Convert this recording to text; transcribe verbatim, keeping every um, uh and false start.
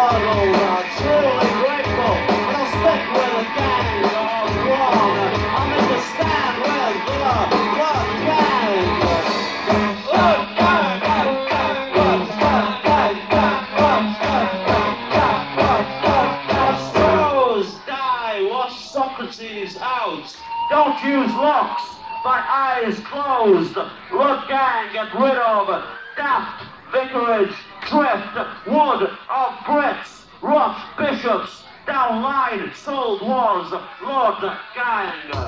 huddled, uh, truly grateful. And I'll stick with the gang all wrong. I'll make a stand with the Blood Gang. Blood Gang, Blood Gang, Blood Gang, Blood Gang, Blood Gang, Blood Gang. Astros die, wash Socrates out. Don't use locks, my eyes closed. Blood Gang, get rid of Daft, Vicarage, Drift, Wood of Brits, Rot, Bishops, down line, sold was Blood Gang.